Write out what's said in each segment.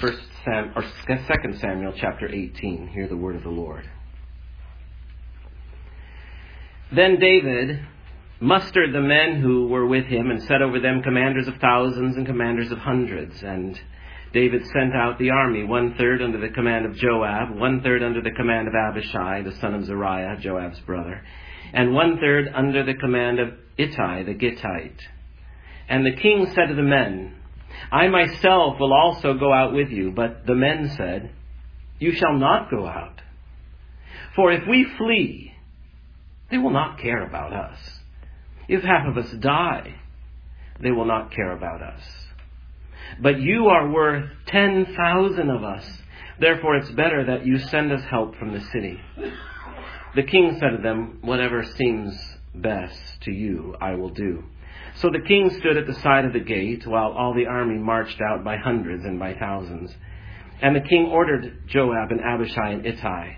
2 Samuel chapter 18. Hear the word of the Lord. Then David mustered the men who were with him and set over them commanders of thousands and commanders of hundreds. And David sent out the army, 1/3 under the command of Joab, 1/3 under the command of Abishai, the son of Zeruiah, Joab's brother, and 1/3 under the command of Ittai the Gittite. And the king said to the men, I myself will also go out with you. But the men said, You shall not go out. For if we flee, they will not care about us. If half of us die, they will not care about us. But you are worth 10,000 of us. Therefore it's better that you send us help from the city. The king said to them, Whatever seems best to you, I will do. So the king stood at the side of the gate, while all the army marched out by hundreds and by thousands. And the king ordered Joab and Abishai and Ittai,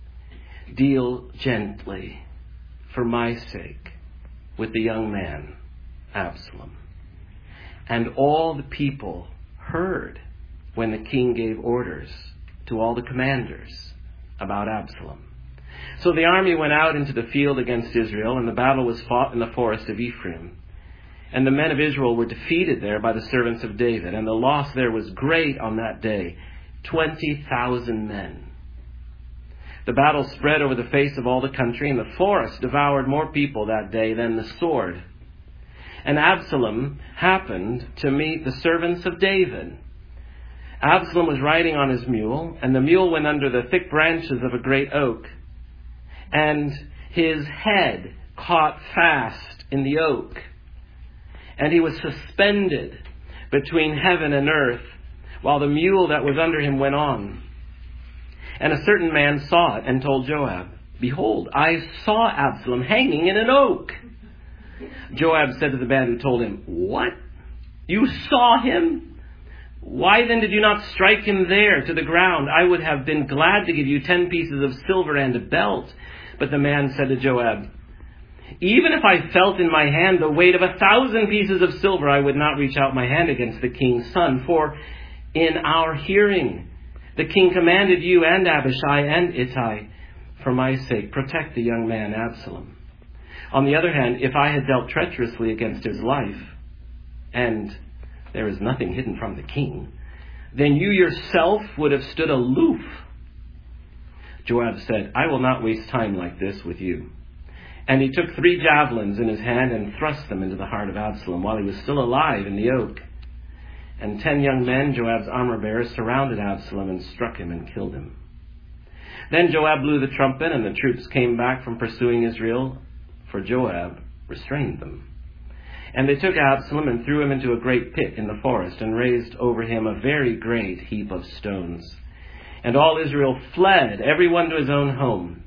Deal gently, for my sake, with the young man, Absalom. And all the people heard when the king gave orders to all the commanders about Absalom. So the army went out into the field against Israel, and the battle was fought in the forest of Ephraim. And the men of Israel were defeated there by the servants of David, and the loss there was great on that day, 20,000 men. The battle spread over the face of all the country, and the forest devoured more people that day than the sword. And Absalom happened to meet the servants of David. Absalom was riding on his mule, and the mule went under the thick branches of a great oak, and his head caught fast in the oak. And he was suspended between heaven and earth, while the mule that was under him went on. And a certain man saw it and told Joab, Behold, I saw Absalom hanging in an oak. Joab said to the man who told him, What? You saw him? Why then did you not strike him there to the ground? I would have been glad to give you 10 pieces of silver and a belt. But the man said to Joab, Even if I felt in my hand the weight of 1,000 pieces of silver, I would not reach out my hand against the king's son. For in our hearing, the king commanded you and Abishai and Ittai, for my sake, protect the young man Absalom. On the other hand, if I had dealt treacherously against his life, and there is nothing hidden from the king, then you yourself would have stood aloof. Joab said, I will not waste time like this with you. And he took 3 javelins in his hand and thrust them into the heart of Absalom while he was still alive in the oak. And 10 young men, Joab's armor-bearers, surrounded Absalom and struck him and killed him. Then Joab blew the trumpet, and the troops came back from pursuing Israel, for Joab restrained them. And they took Absalom and threw him into a great pit in the forest, and raised over him a very great heap of stones. And all Israel fled, every one to his own home.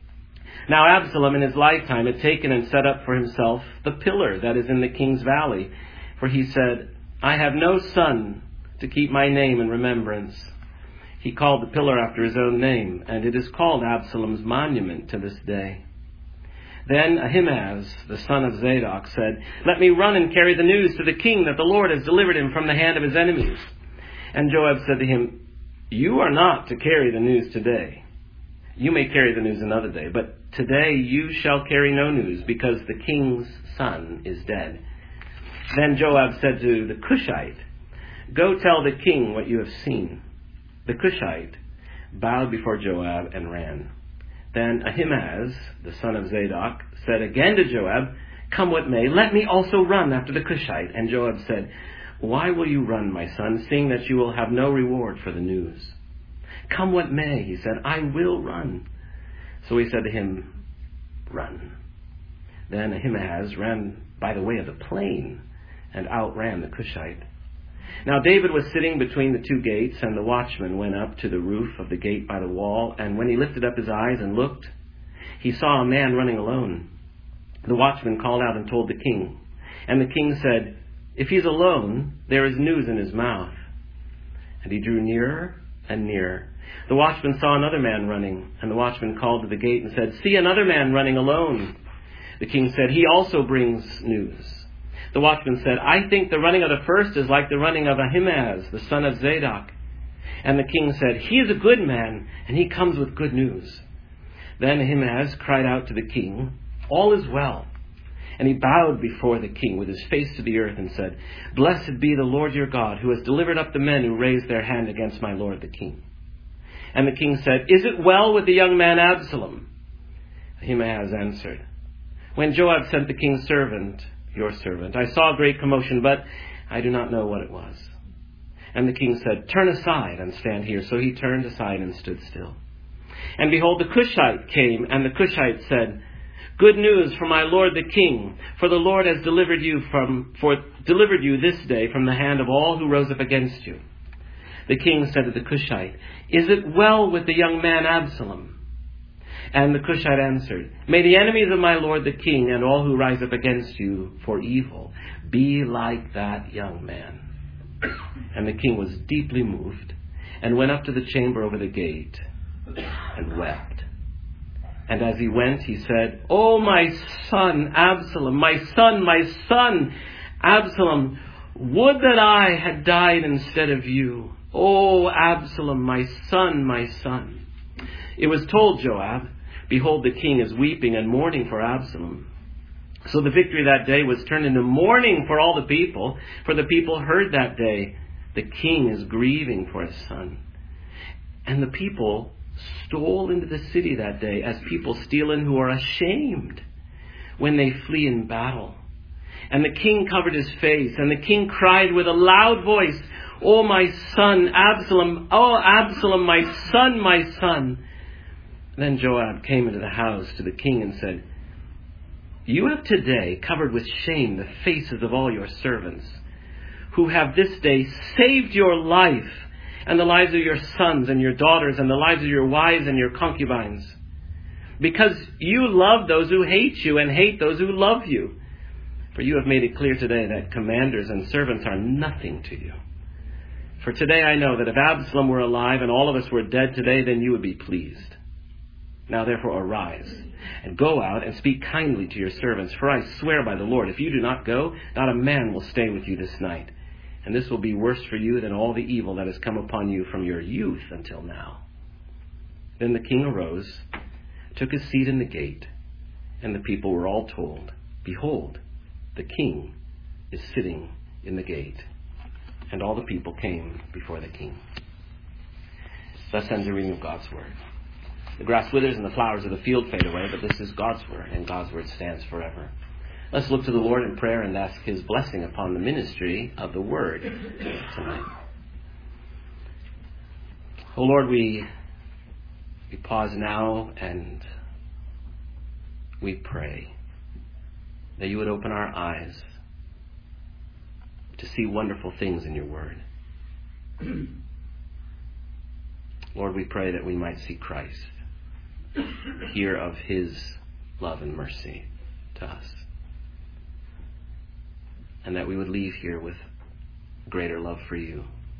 Now Absalom in his lifetime had taken and set up for himself the pillar that is in the king's valley. For he said, I have no son to keep my name in remembrance. He called the pillar after his own name, and it is called Absalom's monument to this day. Then Ahimaaz, the son of Zadok, said, Let me run and carry the news to the king that the Lord has delivered him from the hand of his enemies. And Joab said to him, You are not to carry the news today. You may carry the news another day, but today you shall carry no news, because the king's son is dead. Then Joab said to the Cushite, Go tell the king what you have seen. The Cushite bowed before Joab and ran. Then Ahimaaz, the son of Zadok, said again to Joab, Come what may, let me also run after the Cushite. And Joab said, Why will you run, my son, seeing that you will have no reward for the news? Come what may, he said, I will run. So he said to him, Run. Then Ahimaaz ran by the way of the plain and outran the Cushite. Now David was sitting between the 2 gates, and the watchman went up to the roof of the gate by the wall, and when he lifted up his eyes and looked, he saw a man running alone. The watchman called out and told the king. And the king said, If he's alone, there is news in his mouth. And he drew nearer and nearer. The watchman saw another man running, and the watchman called to the gate and said, See another man running alone. The king said, He also brings news. The watchman said, I think the running of the first is like the running of Ahimaaz, the son of Zadok. And the king said, "He is a good man, and he comes with good news." Then Ahimaaz cried out to the king, "All is well." And he bowed before the king with his face to the earth and said, "Blessed be the Lord your God, who has delivered up the men who raised their hand against my lord the king." And the king said, "Is it well with the young man Absalom?" Ahimaaz answered, "When Joab sent the king's servant, your servant, I saw a great commotion, but I do not know what it was." And the king said, "Turn aside and stand here." So he turned aside and stood still. And behold, the Cushite came, and the Cushite said, "Good news for my lord the king, for the Lord has delivered you this day from the hand of all who rose up against you." The king said to the Cushite, "Is it well with the young man Absalom?" And the Cushite answered, "May the enemies of my lord the king and all who rise up against you for evil be like that young man." And the king was deeply moved and went up to the chamber over the gate and wept. And as he went, he said, "Oh, my son Absalom, my son, Absalom, would that I had died instead of you. Oh, Absalom, my son." It was told Joab, "Behold, the king is weeping and mourning for Absalom." So the victory that day was turned into mourning for all the people, for the people heard that day, "The king is grieving for his son." And the people stole into the city that day as people steal in who are ashamed when they flee in battle. And the king covered his face, and the king cried with a loud voice, "Oh, my son, Absalom! Oh, Absalom, my son!" Then Joab came into the house to the king and said, "You have today covered with shame the faces of all your servants, who have this day saved your life and the lives of your sons and your daughters and the lives of your wives and your concubines, because you love those who hate you and hate those who love you. For you have made it clear today that commanders and servants are nothing to you. For today I know that if Absalom were alive and all of us were dead today, then you would be pleased. Now therefore arise and go out and speak kindly to your servants. For I swear by the Lord, if you do not go, not a man will stay with you this night. And this will be worse for you than all the evil that has come upon you from your youth until now." Then the king arose, took his seat in the gate, and the people were all told, "Behold, the king is sitting in the gate." And all the people came before the king. Thus ends the reading of God's word. The grass withers and the flowers of the field fade away, but this is God's word, and God's word stands forever. Let's look to the Lord in prayer and ask his blessing upon the ministry of the word tonight. Oh Lord, we pause now and we pray that you would open our eyes to see wonderful things in your word. Lord, we pray that we might see Christ, hear of his love and mercy to us, and that we would leave here with greater love for you,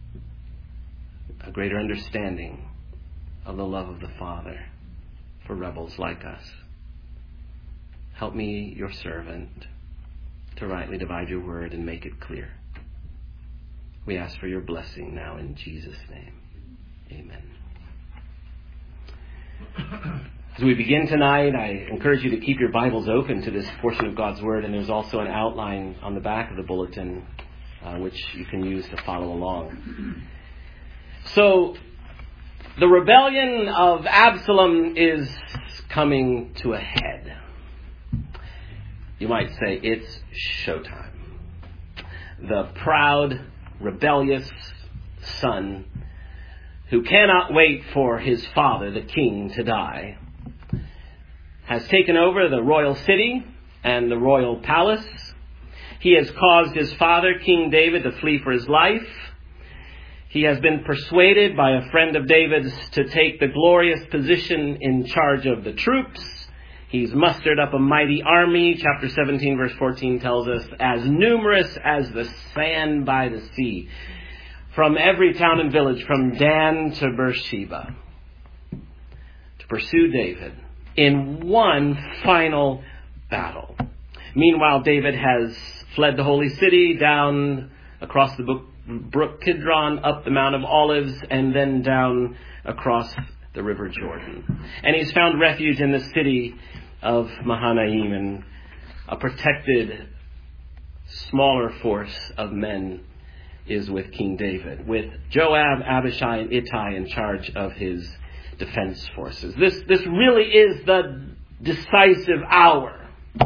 a greater understanding of the love of the Father for rebels like us. Help me, your servant, to rightly divide your word and make it clear. We ask for your blessing now in Jesus' name. Amen. As we begin tonight, I encourage you to keep your Bibles open to this portion of God's Word, and there's also an outline on the back of the bulletin which you can use to follow along. So, the rebellion of Absalom is coming to a head. You might say it's showtime. The proud, rebellious son who cannot wait for his father, the king, to die, has taken over the royal city and the royal palace. He has caused his father, King David, to flee for his life. He has been persuaded by a friend of David's to take the glorious position in charge of the troops. He's mustered up a mighty army. Chapter 17, verse 14 tells us, as numerous as the sand by the sea, from every town and village, from Dan to Beersheba, to pursue David in one final battle. Meanwhile, David has fled the holy city down across the brook Kidron, up the Mount of Olives, and then down across the River Jordan. And he's found refuge in the city of Mahanaim, and a protected, smaller force of men is with King David, with Joab, Abishai, and Ittai in charge of his defense forces. This really is the decisive hour.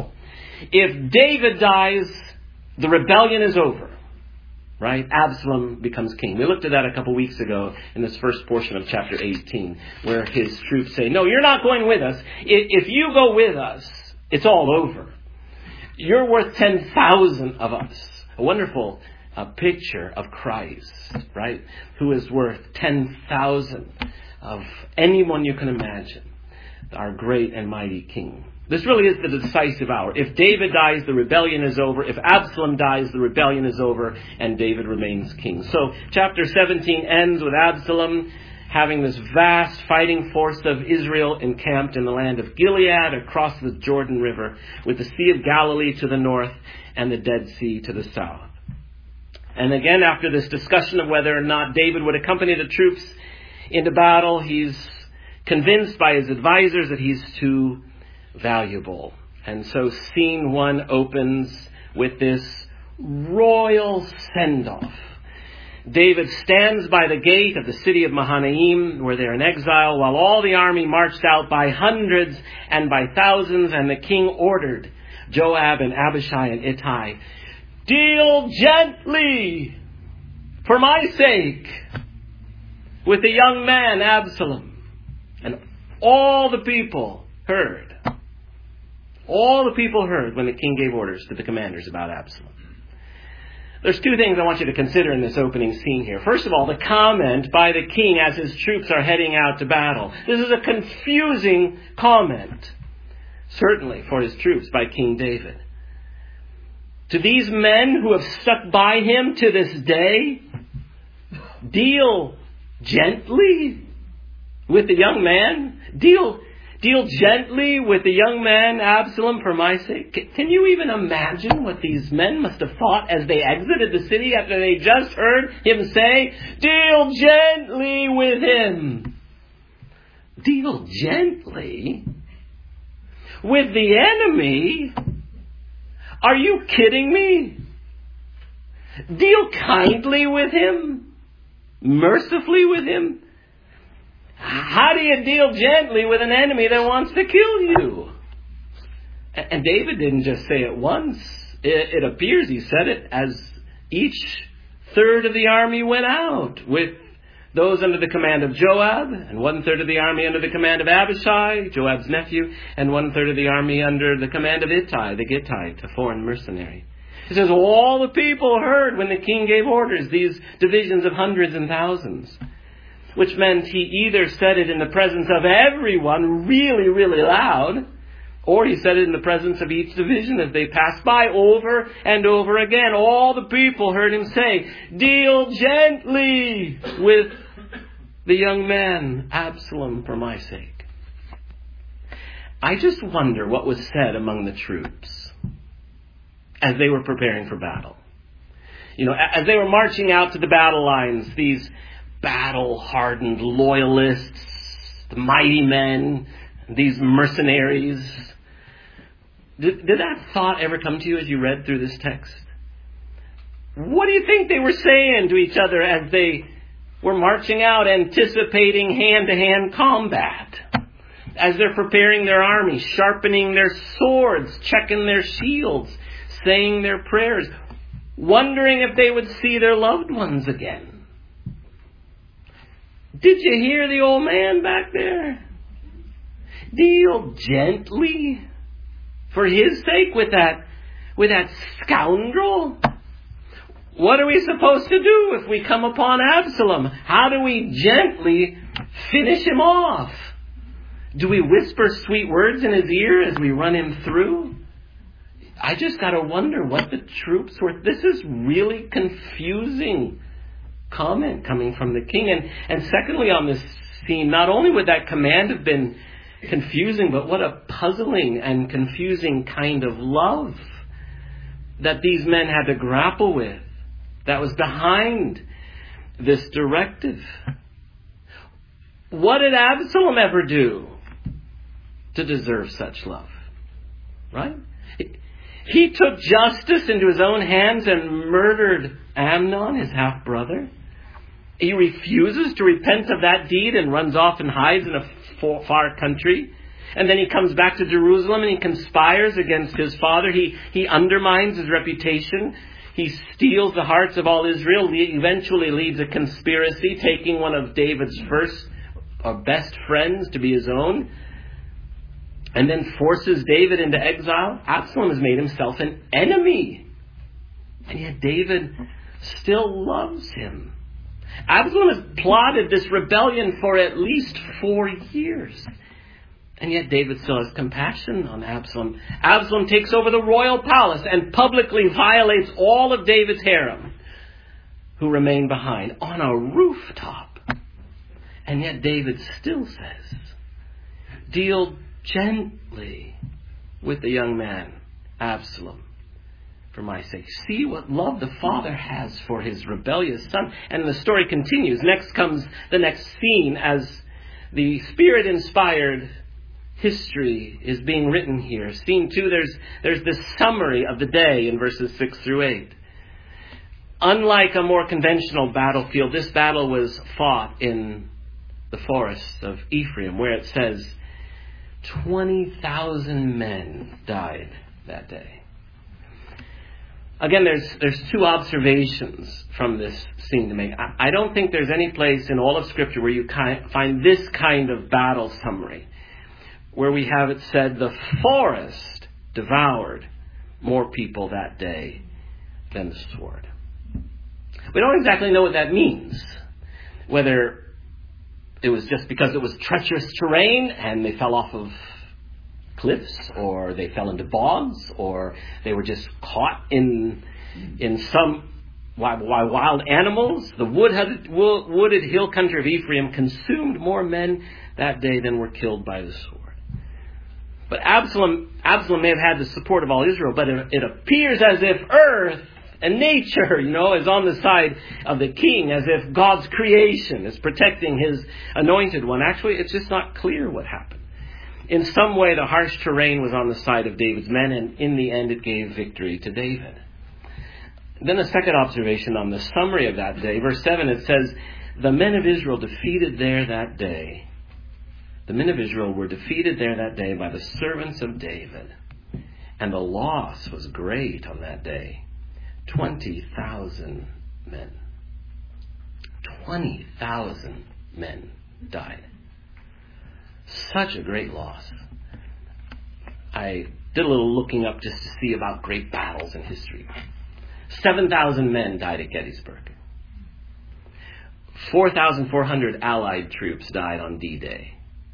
If David dies, the rebellion is over, right? Absalom becomes king. We looked at that a couple weeks ago in this first portion of chapter 18, where his troops say, no, you're not going with us. If you go with us, it's all over. You're worth 10,000 of us. A wonderful picture of Christ, right? Who is worth 10,000 of anyone you can imagine. Our great and mighty king. This really is the decisive hour. If David dies, the rebellion is over. If Absalom dies, the rebellion is over, and David remains king. So chapter 17 ends with Absalom having this vast fighting force of Israel encamped in the land of Gilead across the Jordan River, with the Sea of Galilee to the north and the Dead Sea to the south. And again, after this discussion of whether or not David would accompany the troops into battle, he's convinced by his advisors that he's too valuable. And so scene 1 opens with this royal send-off. David stands by the gate of the city of Mahanaim, where they're in exile, while all the army marched out by hundreds and by thousands, and the king ordered Joab and Abishai and Ittai, deal gently, for my sake, with the young man Absalom. And all the people heard. All the people heard when the king gave orders to the commanders about Absalom. There's 2 things I want you to consider in this opening scene here. First of all, the comment by the king as his troops are heading out to battle. This is a confusing comment, certainly for his troops, by King David. To these men who have stuck by him to this day, deal gently with the young man? Deal gently with the young man Absalom for my sake? Can you even imagine what these men must have thought as they exited the city after they just heard him say, deal gently with him? Deal gently with the enemy? Are you kidding me? Deal kindly with him? Mercifully with him? How do you deal gently with an enemy that wants to kill you? And David didn't just say it once. It appears he said it as each third of the army went out, with those under the command of Joab, and 1/3 of the army under the command of Abishai, Joab's nephew, and 1/3 of the army under the command of Ittai, the Gittite, a foreign mercenary. It says all the people heard when the king gave orders, these divisions of hundreds and thousands. Which meant he either said it in the presence of everyone really, really loud, or he said it in the presence of each division as they passed by over and over again. All the people heard him say, deal gently with the young man Absalom for my sake. I just wonder what was said among the troops as they were preparing for battle. You know, as they were marching out to the battle lines, these battle-hardened loyalists, the mighty men, these mercenaries. Did that thought ever come to you as you read through this text? What do you think they were saying to each other as they were marching out, anticipating hand-to-hand combat? As they're preparing their army, sharpening their swords, checking their shields, saying their prayers, wondering if they would see their loved ones again. Did you hear the old man back there? Deal gently for his sake with that scoundrel. What are we supposed to do if we come upon Absalom? How do we gently finish him off? Do we whisper sweet words in his ear as we run him through? I just got to wonder what the troops were. This is really confusing comment coming from the king. And secondly, on this scene, not only would that command have been confusing, but what a puzzling and confusing kind of love that these men had to grapple with that was behind this directive. What did Absalom ever do to deserve such love? Right? He took justice into his own hands and murdered Amnon, his half-brother. He refuses to repent of that deed and runs off and hides in a far country. And then he comes back to Jerusalem and he conspires against his father. He undermines his reputation. He steals the hearts of all Israel. He eventually leads a conspiracy, taking one of David's first or best friends to be his own, and then forces David into exile. Absalom has made himself an enemy. And yet David still loves him. Absalom has plotted this rebellion for at least 4 years. And yet David still has compassion on Absalom. Absalom takes over the royal palace and publicly violates all of David's harem, who remain behind, on a rooftop. And yet David still says, deal gently with the young man, Absalom, for my sake. See what love the father has for his rebellious son. And the story continues. Next comes the next scene as the Spirit-inspired history is being written here. Scene 2, there's this summary of the day in verses 6 through 8. Unlike a more conventional battlefield, this battle was fought in the forests of Ephraim, where it says 20,000 men died that day. Again, there's two observations from this scene to make. I don't think there's any place in all of Scripture where you find this kind of battle summary, where we have it said the forest devoured more people that day than the sword. We don't exactly know what that means. Whether it was just because it was treacherous terrain and they fell off of cliffs, or they fell into bogs, or they were just caught in some wild animals. The wooded hill country of Ephraim consumed more men that day than were killed by the sword. But Absalom may have had the support of all Israel, but it appears as if earth and nature, is on the side of the king, as if God's creation is protecting his anointed one. Actually, it's just not clear what happened. In some way, the harsh terrain was on the side of David's men, and in the end, it gave victory to David. Then a second observation on the summary of that day. Verse 7, it says, the men of Israel defeated there that day. The men of Israel were defeated there that day by the servants of David. And the loss was great on that day. 20,000 men. 20,000 men died. Such a great loss. I did a little looking up just to see about great battles in history. 7,000 men died at Gettysburg. 4,400 Allied troops died on D-Day.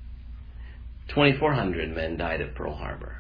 2,400 men died at Pearl Harbor.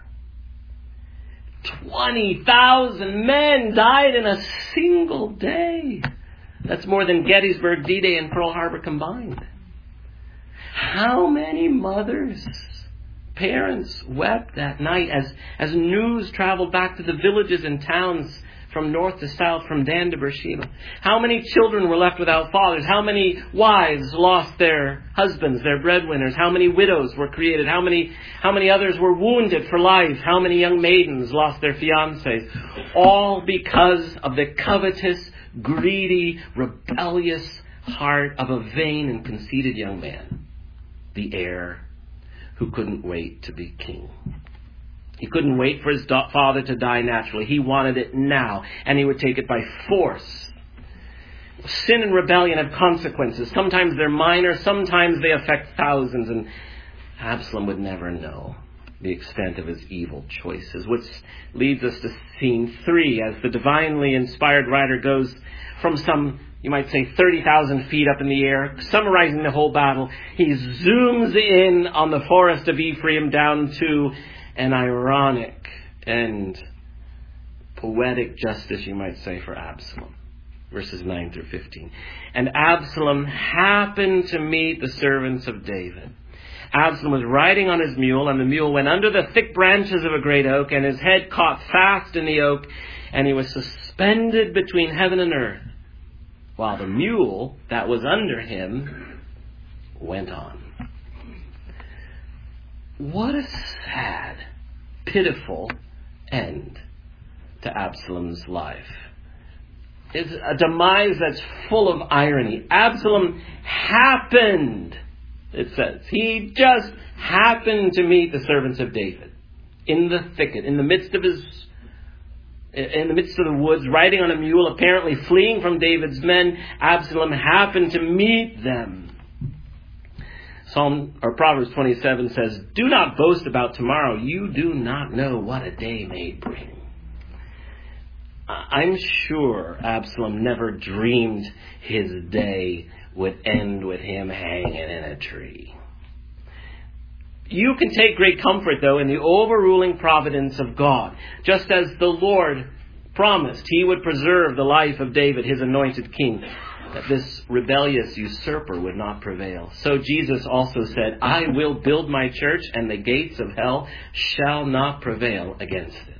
20,000 men died in a single day. That's more than Gettysburg, D-Day, and Pearl Harbor combined. How many mothers, parents wept that night as news traveled back to the villages and towns from north to south, from Dan to Beersheba? How many children were left without fathers? How many wives lost their husbands, their breadwinners? How many widows were created? How many others were wounded for life? How many young maidens lost their fiancés? All because of the covetous, greedy, rebellious heart of a vain and conceited young man, the heir who couldn't wait to be king. He couldn't wait for his father to die naturally. He wanted it now, and he would take it by force. Sin and rebellion have consequences. Sometimes they're minor, sometimes they affect thousands, and Absalom would never know the extent of his evil choices, which leads us to scene 3, as the divinely inspired writer goes from some, you might say, 30,000 feet up in the air, summarizing the whole battle. He zooms in on the forest of Ephraim down to an ironic and poetic justice, you might say, for Absalom. Verses 9 through 15. And Absalom happened to meet the servants of David. Absalom was riding on his mule, and the mule went under the thick branches of a great oak, and his head caught fast in the oak, and he was suspended between heaven and earth. while the mule that was under him went on. What a sad, pitiful end to Absalom's life. It's a demise that's full of irony. Absalom happened, it says. He just happened to meet the servants of David in the thicket, in the midst of the woods, riding on a mule, apparently fleeing from David's men. Absalom happened to meet them. Proverbs 27 says, "Do not boast about tomorrow. You do not know what a day may bring." I'm sure Absalom never dreamed his day would end with him hanging in a tree. You can take great comfort, though, in the overruling providence of God. Just as the Lord promised he would preserve the life of David, his anointed king, that this rebellious usurper would not prevail. So Jesus also said, "I will build my church, and the gates of hell shall not prevail against it."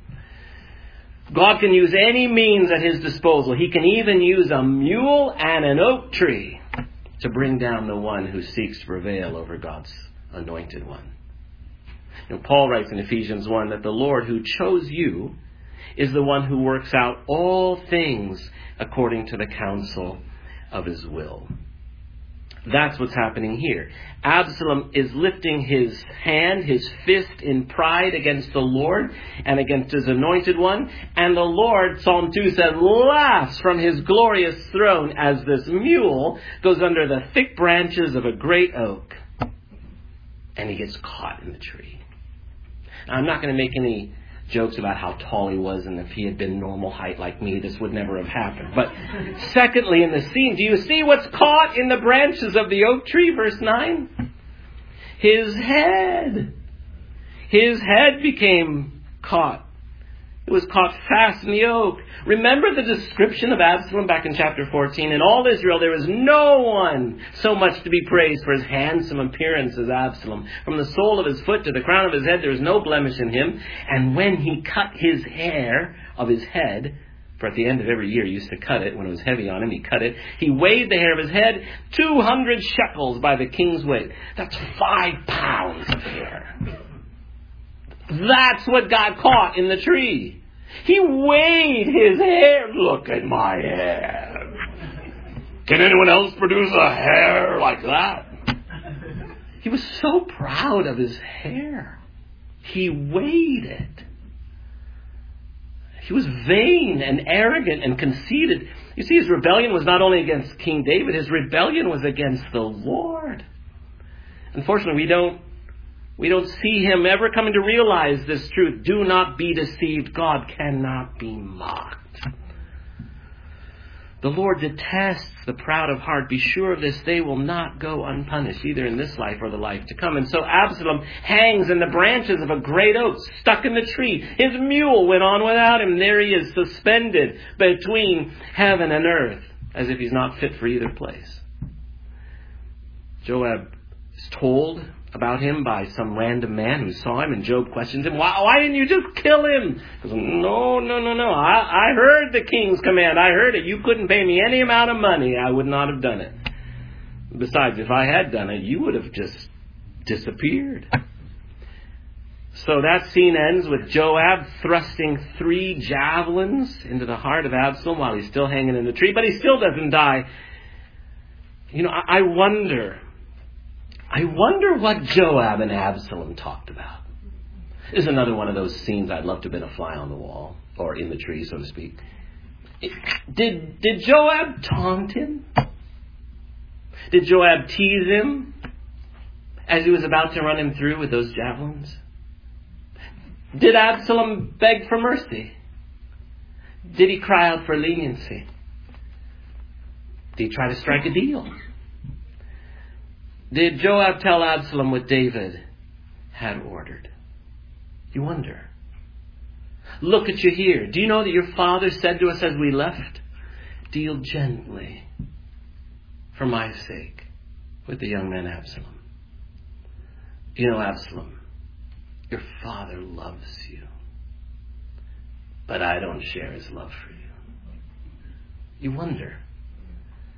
God can use any means at his disposal. He can even use a mule and an oak tree to bring down the one who seeks to prevail over God's anointed one. Paul writes in Ephesians 1 that the Lord who chose you is the one who works out all things according to the counsel of his will. That's what's happening here. Absalom is lifting his hand, his fist in pride against the Lord and against his anointed one. And the Lord, Psalm 2 says, laughs from his glorious throne as this mule goes under the thick branches of a great oak. And he gets caught in the tree. Now, I'm not going to make any jokes about how tall he was, and if he had been normal height like me, this would never have happened. But secondly, in the scene, do you see what's caught in the branches of the oak tree? Verse 9. His head. His head became caught. It was caught fast in the oak. Remember the description of Absalom back in chapter 14? In all Israel, there was no one so much to be praised for his handsome appearance as Absalom. From the sole of his foot to the crown of his head, there was no blemish in him. And when he cut his hair of his head, for at the end of every year he used to cut it, when it was heavy on him, he cut it. He weighed the hair of his head 200 shekels by the king's weight. That's 5 pounds of hair. That's what got caught in the tree. He weighed his hair. Look at my hair. Can anyone else produce a hair like that? He was so proud of his hair. He weighed it. He was vain and arrogant and conceited. You see, his rebellion was not only against King David, his rebellion was against the Lord. Unfortunately, we don't see him ever coming to realize this truth. Do not be deceived. God cannot be mocked. The Lord detests the proud of heart. Be sure of this, they will not go unpunished, either in this life or the life to come. And so Absalom hangs in the branches of a great oak, stuck in the tree. His mule went on without him. There he is, suspended between heaven and earth, as if he's not fit for either place. Joab is told about him by some random man who saw him, and Joab questions him, why didn't you just kill him? He goes, no. I heard the king's command. I heard it. You couldn't pay me any amount of money. I would not have done it. Besides, if I had done it, you would have just disappeared. So that scene ends with Joab thrusting 3 javelins into the heart of Absalom while he's still hanging in the tree, but he still doesn't die. I wonder what Joab and Absalom talked about. This is another one of those scenes I'd love to have been a fly on the wall, or in the tree, so to speak. Did Joab taunt him? Did Joab tease him as he was about to run him through with those javelins? Did Absalom beg for mercy? Did he cry out for leniency? Did he try to strike a deal? Did Joab tell Absalom what David had ordered? You wonder. Look at you here. Do you know that your father said to us as we left, deal gently for my sake with the young man Absalom. Absalom, your father loves you, but I don't share his love for you. You wonder.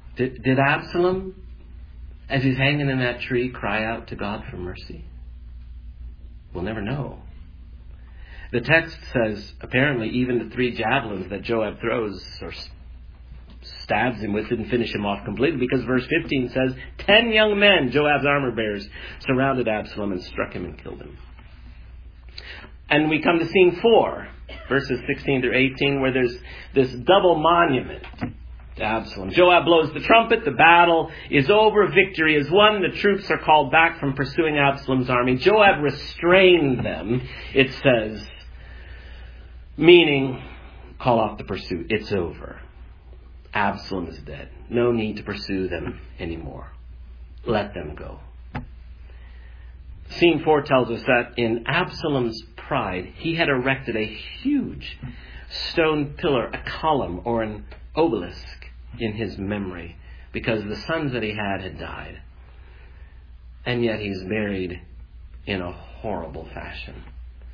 Did Absalom, as he's hanging in that tree, cry out to God for mercy? We'll never know. The text says, apparently, even the 3 javelins that Joab throws or stabs him with didn't finish him off completely, because verse 15 says, 10 young men, Joab's armor bearers, surrounded Absalom and struck him and killed him. And we come to scene 4, verses 16 through 18, where there's this double monument to Absalom. Joab blows the trumpet, the battle is over, victory is won, the troops are called back from pursuing Absalom's army. Joab restrained them, it says, meaning, call off the pursuit, it's over. Absalom is dead. No need to pursue them anymore. Let them go. Scene 4 tells us that in Absalom's pride, he had erected a huge stone pillar, a column or an obelisk in his memory, because the sons that he had died. And yet he's buried in a horrible fashion.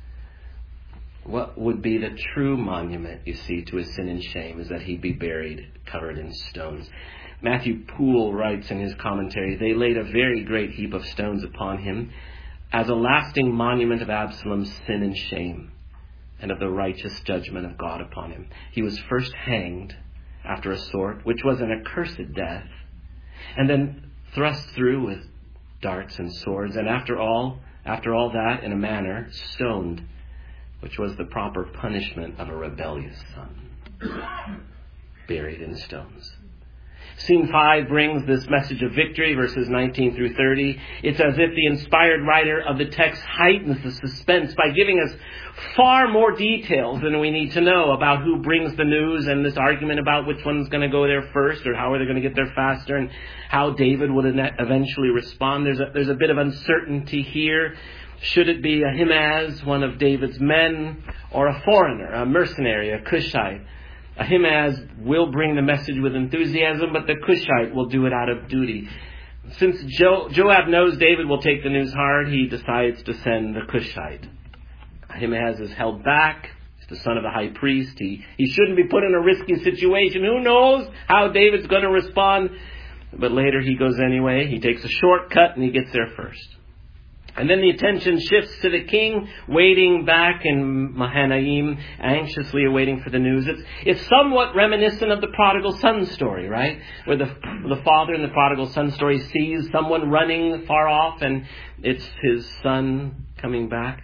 What would be the true monument, you see, to his sin and shame is that he be buried covered in stones. Matthew Poole writes in his commentary, they laid a very great heap of stones upon him as a lasting monument of Absalom's sin and shame and of the righteous judgment of God upon him. He was first hanged after a sword, which was an accursed death, and then thrust through with darts and swords, and after all that, in a manner, stoned, which was the proper punishment of a rebellious son, buried in stones. Scene 5 brings this message of victory, verses 19 through 30. It's as if the inspired writer of the text heightens the suspense by giving us far more details than we need to know about who brings the news, and this argument about which one's going to go there first, or how are they going to get there faster, and how David would eventually respond. There's a bit of uncertainty here. Should it be Ahimaaz, one of David's men, or a foreigner, a mercenary, a Cushite? Ahimaaz will bring the message with enthusiasm, but the Cushite will do it out of duty. Since Joab knows David will take the news hard, he decides to send the Cushite. Ahimaaz is held back. He's the son of the high priest. He shouldn't be put in a risky situation. Who knows how David's going to respond? But later he goes anyway. He takes a shortcut and he gets there first. And then the attention shifts to the king, waiting back in Mahanaim, anxiously awaiting for the news. It's somewhat reminiscent of the prodigal son story, right? Where the father in the prodigal son story sees someone running far off, and it's his son coming back.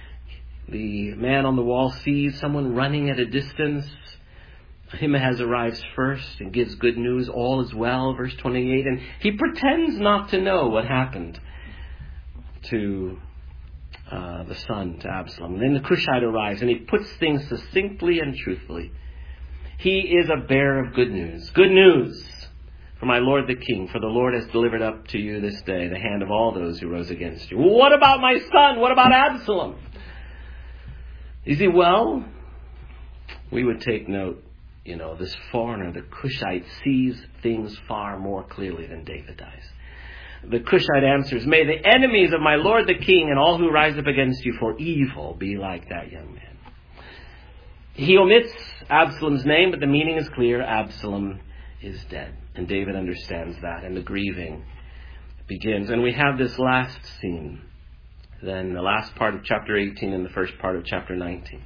The man on the wall sees someone running at a distance. Ahimaaz arrives first and gives good news. All is well, verse 28. And he pretends not to know what happened to the son, to Absalom. And then the Cushite arrives, and he puts things succinctly and truthfully. He is a bearer of good news. Good news for my lord the king, for the Lord has delivered up to you this day the hand of all those who rose against you. What about my son? What about Absalom? You see, well, we would take note, this foreigner, the Cushite, sees things far more clearly than David does. The Cushite answers, may the enemies of my lord the king and all who rise up against you for evil be like that young man. He omits Absalom's name, but the meaning is clear. Absalom is dead. And David understands that, and the grieving begins. And we have this last scene, then the last part of chapter 18 and the first part of chapter 19.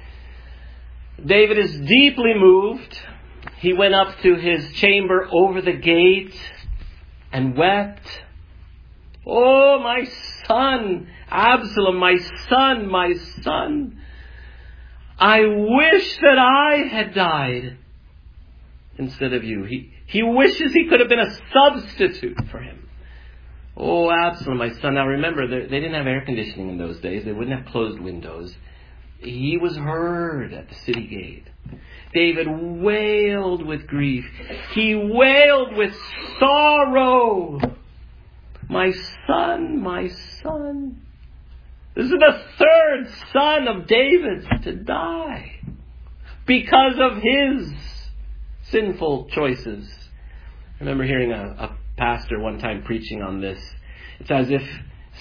David is deeply moved. He went up to his chamber over the gate and wept. Oh, my son, Absalom, my son, my son. I wish that I had died instead of you. He wishes he could have been a substitute for him. Oh, Absalom, my son. Now remember, they didn't have air conditioning in those days. They wouldn't have closed windows. He was heard at the city gate. David wailed with grief. He wailed with sorrow. My son, my son. This is the third son of David's to die because of his sinful choices. I remember hearing a pastor one time preaching on this. It's as if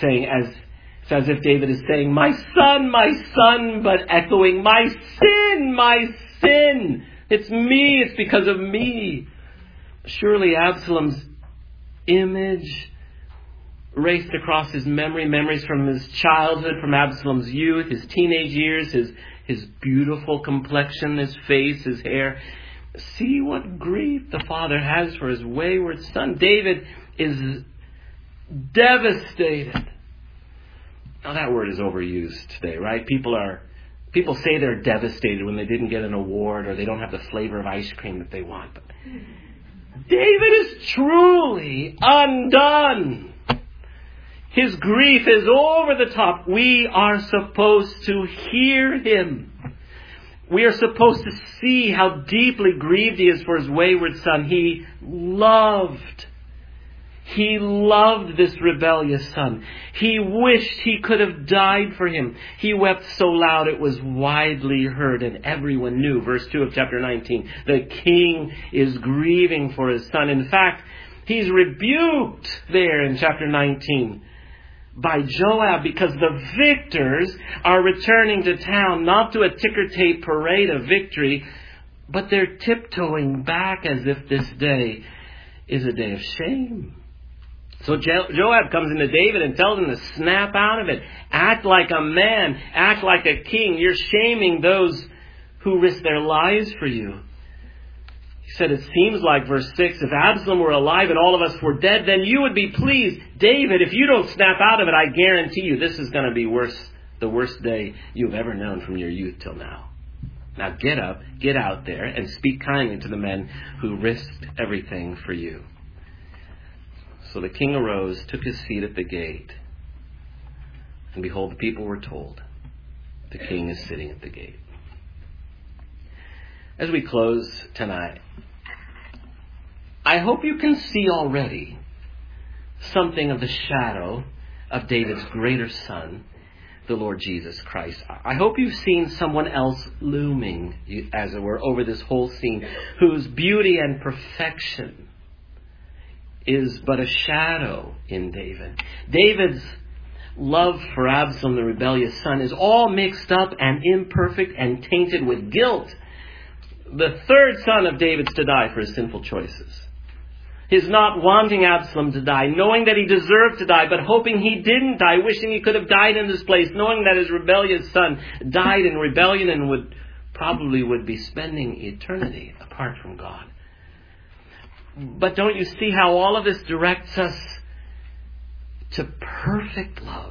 David is saying, my son, but echoing, my sin. It's me. It's because of me. Surely Absalom's image raced across his memories from his childhood, from Absalom's youth, his teenage years, his beautiful complexion, his face, his hair. See what grief the father has for his wayward son. David is devastated. Now that word is overused today, right? People say they're devastated when they didn't get an award or they don't have the flavor of ice cream that they want. But David is truly undone. His grief is over the top. We are supposed to hear him. We are supposed to see how deeply grieved he is for his wayward son. He loved this rebellious son. He wished he could have died for him. He wept so loud it was widely heard and everyone knew. Verse 2 of chapter 19. The king is grieving for his son. In fact, he's rebuked there in chapter 19 by Joab because the victors are returning to town, not to a ticker-tape parade of victory, but they're tiptoeing back as if this day is a day of shame. So Joab comes into David and tells him to snap out of it. Act like a man. Act like a king. You're shaming those who risk their lives for you. He said, it seems like, verse 6, if Absalom were alive and all of us were dead, then you would be pleased. David, if you don't snap out of it, I guarantee you this is going to be the worst day you've ever known from your youth till now. Now get up, get out there, and speak kindly to the men who risked everything for you. So the king arose, took his seat at the gate, and behold, the people were told, the king is sitting at the gate. As we close tonight, I hope you can see already something of the shadow of David's greater son, the Lord Jesus Christ. I hope you've seen someone else looming, as it were, over this whole scene, whose beauty and perfection is but a shadow in David. David's love for Absalom, the rebellious son, is all mixed up and imperfect and tainted with guilt. The third son of David's to die for his sinful choices. His not wanting Absalom to die, knowing that he deserved to die, but hoping he didn't die, wishing he could have died in his place, knowing that his rebellious son died in rebellion and would be spending eternity apart from God. But don't you see how all of this directs us to perfect love?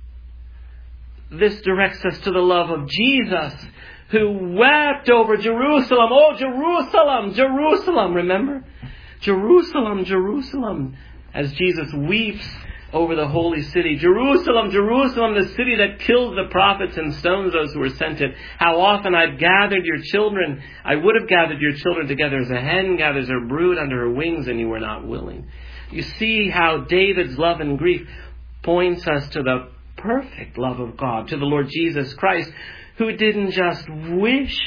This directs us to the love of Jesus, who wept over Jerusalem. Oh, Jerusalem, Jerusalem, remember? Jerusalem, Jerusalem, as Jesus weeps over the holy city. Jerusalem, Jerusalem, the city that kills the prophets and stones those who were sent it. How often I've gathered your children. I would have gathered your children together as a hen gathers her brood under her wings, and you were not willing. You see how David's love and grief points us to the perfect love of God, to the Lord Jesus Christ, who didn't just wish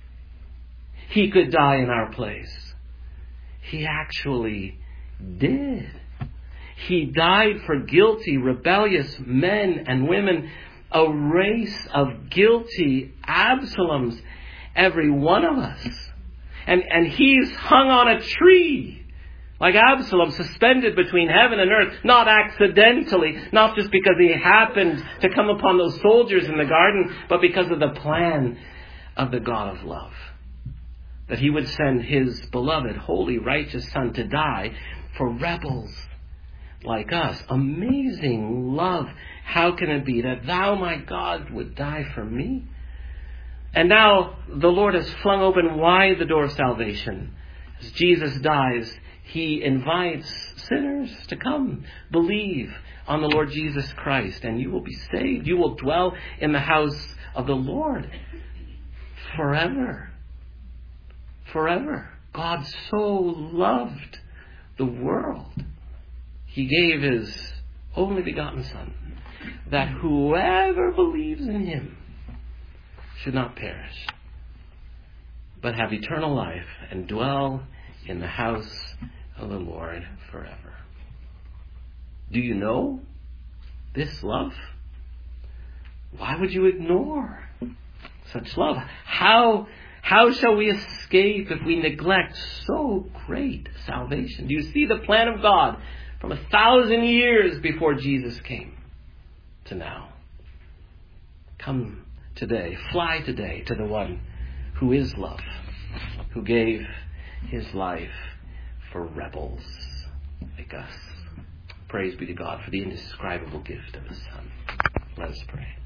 he could die in our place. He actually did. He died for guilty, rebellious men and women, a race of guilty Absaloms, every one of us. And he's hung on a tree, like Absalom, suspended between heaven and earth, not accidentally, not just because he happened to come upon those soldiers in the garden, but because of the plan of the God of love. That he would send his beloved, holy, righteous Son to die for rebels like us. Amazing love. How can it be that thou, my God, would die for me? And now the Lord has flung open wide the door of salvation. As Jesus dies, he invites sinners to come, believe on the Lord Jesus Christ, and you will be saved. You will dwell in the house of the Lord forever. Forever. God so loved the world, he gave his only begotten Son, that whoever believes in him should not perish, but have eternal life and dwell in the house of the Lord forever. Do you know this love? Why would you ignore such love? How How shall we escape if we neglect so great salvation? Do you see the plan of God from 1,000 years before Jesus came to now? Come today, fly today to the one who is love, who gave his life for rebels like us. Praise be to God for the indescribable gift of his Son. Let us pray.